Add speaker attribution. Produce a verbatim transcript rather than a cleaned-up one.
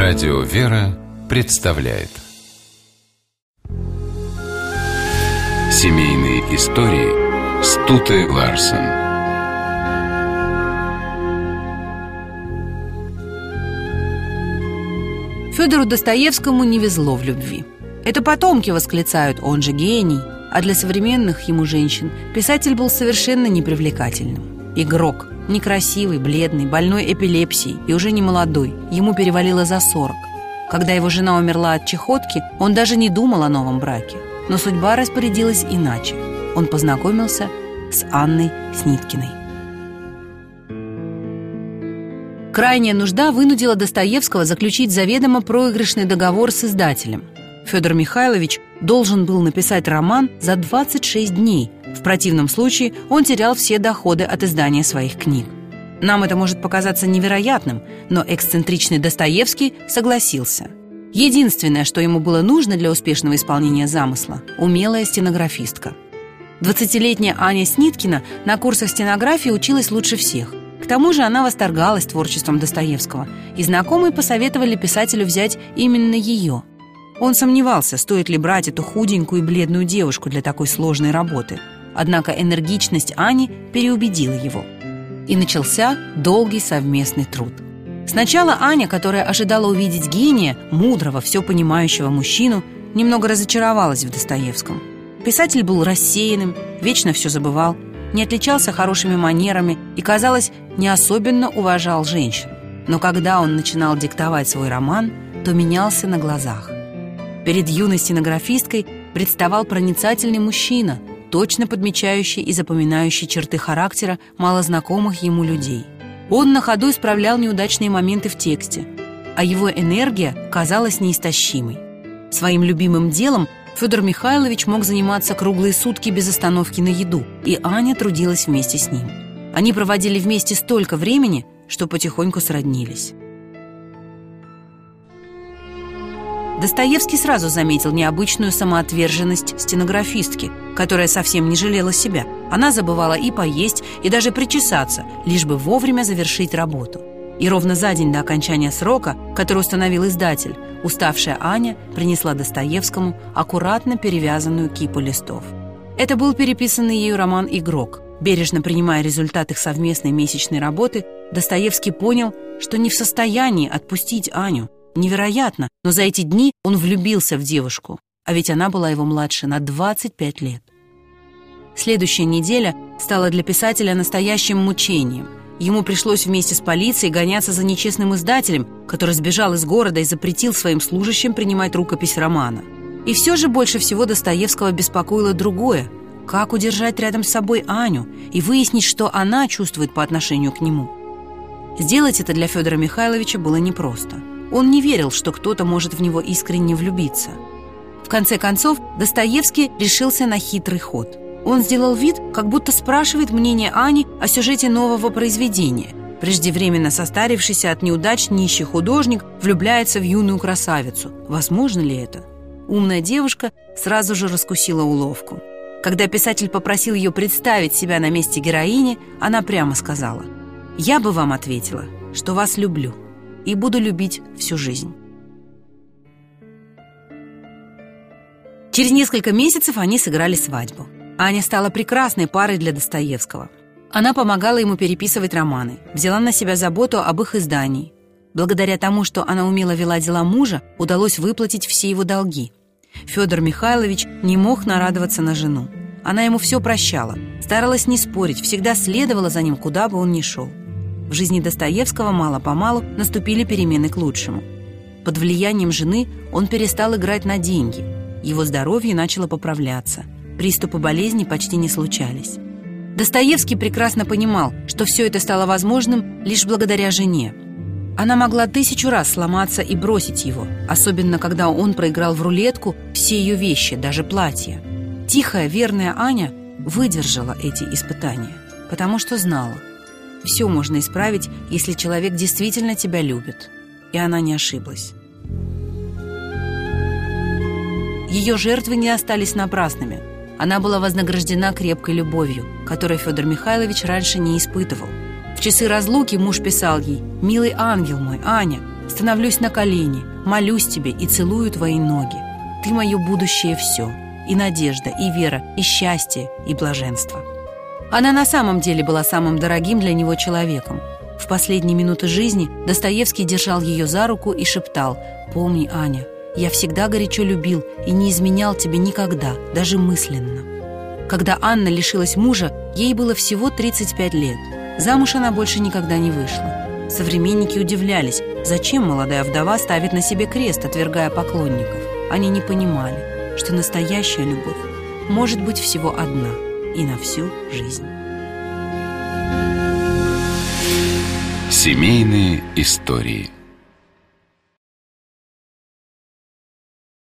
Speaker 1: Радио «Вера» представляет семейные истории Стуте Ларсен.
Speaker 2: Федору Достоевскому не везло в любви. Это потомки восклицают: он же гений. А для современных ему женщин писатель был совершенно непривлекательным. Игрок, некрасивый, бледный, больной эпилепсией и уже не молодой. Ему перевалило за сорок. Когда его жена умерла от чахотки, он даже не думал о новом браке. Но судьба распорядилась иначе. Он познакомился с Анной Сниткиной. Крайняя нужда вынудила Достоевского заключить заведомо проигрышный договор с издателем. Федор Михайлович должен был написать роман за двадцать шесть дней. В противном случае он терял все доходы от издания своих книг. Нам это может показаться невероятным, но эксцентричный Достоевский согласился. Единственное, что ему было нужно для успешного исполнения замысла – умелая стенографистка. Двадцатилетняя Аня Сниткина на курсах стенографии училась лучше всех. К тому же она восторгалась творчеством Достоевского, и знакомые посоветовали писателю взять именно ее. Он сомневался, стоит ли брать эту худенькую и бледную девушку для такой сложной работы. Однако энергичность Ани переубедила его. И начался долгий совместный труд. Сначала Аня, которая ожидала увидеть гения, мудрого, все понимающего мужчину, немного разочаровалась в Достоевском. Писатель был рассеянным, вечно все забывал, не отличался хорошими манерами и, казалось, не особенно уважал женщин. Но когда он начинал диктовать свой роман, то менялся на глазах. Перед юной стенографисткой представал проницательный мужчина, точно подмечающий и запоминающий черты характера малознакомых ему людей. Он на ходу исправлял неудачные моменты в тексте, а его энергия казалась неистощимой. Своим любимым делом Федор Михайлович мог заниматься круглые сутки без остановки на еду, и Аня трудилась вместе с ним. Они проводили вместе столько времени, что потихоньку сроднились. Достоевский сразу заметил необычную самоотверженность стенографистки, которая совсем не жалела себя. Она забывала и поесть, и даже причесаться, лишь бы вовремя завершить работу. И ровно за день до окончания срока, который установил издатель, уставшая Аня принесла Достоевскому аккуратно перевязанную кипу листов. Это был переписанный ею роман «Игрок». Бережно принимая результат их совместной месячной работы, Достоевский понял, что не в состоянии отпустить Аню. Невероятно, но за эти дни он влюбился в девушку, а ведь она была его младше на двадцать пять лет. Следующая неделя стала для писателя настоящим мучением. Ему пришлось вместе с полицией гоняться за нечестным издателем, который сбежал из города и запретил своим служащим принимать рукопись романа. И все же больше всего Достоевского беспокоило другое: как удержать рядом с собой Аню и выяснить, что она чувствует по отношению к нему. Сделать это для Федора Михайловича было непросто. Он не верил, что кто-то может в него искренне влюбиться. В конце концов, Достоевский решился на хитрый ход. Он сделал вид, как будто спрашивает мнение Ани о сюжете нового произведения. Преждевременно состарившийся от неудач нищий художник влюбляется в юную красавицу. Возможно ли это? Умная девушка сразу же раскусила уловку. Когда писатель попросил ее представить себя на месте героини, она прямо сказала: «Я бы вам ответила, что вас люблю и буду любить всю жизнь». Через несколько месяцев они сыграли свадьбу. Аня стала прекрасной парой для Достоевского. Она помогала ему переписывать романы, взяла на себя заботу об их издании. Благодаря тому, что она умело вела дела мужа, удалось выплатить все его долги. Федор Михайлович не мог нарадоваться на жену. Она ему все прощала, старалась не спорить, всегда следовала за ним, куда бы он ни шел. В жизни Достоевского мало-помалу наступили перемены к лучшему. Под влиянием жены он перестал играть на деньги. Его здоровье начало поправляться. Приступы болезни почти не случались. Достоевский прекрасно понимал, что все это стало возможным лишь благодаря жене. Она могла тысячу раз сломаться и бросить его, особенно когда он проиграл в рулетку все ее вещи, даже платья. Тихая, верная Аня выдержала эти испытания, потому что знала: все можно исправить, если человек действительно тебя любит. И она не ошиблась. Ее жертвы не остались напрасными. Она была вознаграждена крепкой любовью, которую Федор Михайлович раньше не испытывал. В часы разлуки муж писал ей: «Милый ангел мой, Аня, становлюсь на колени, молюсь тебе и целую твои ноги. Ты мое будущее все, и надежда, и вера, и счастье, и блаженство». Она на самом деле была самым дорогим для него человеком. В последние минуты жизни Достоевский держал ее за руку и шептал: «Помни, Аня, я всегда горячо любил и не изменял тебе никогда, даже мысленно». Когда Анна лишилась мужа, ей было всего тридцать пять лет. Замуж она больше никогда не вышла. Современники удивлялись, зачем молодая вдова ставит на себе крест, отвергая поклонников. Они не понимали, что настоящая любовь может быть всего одна и на всю жизнь.
Speaker 1: Семейные истории.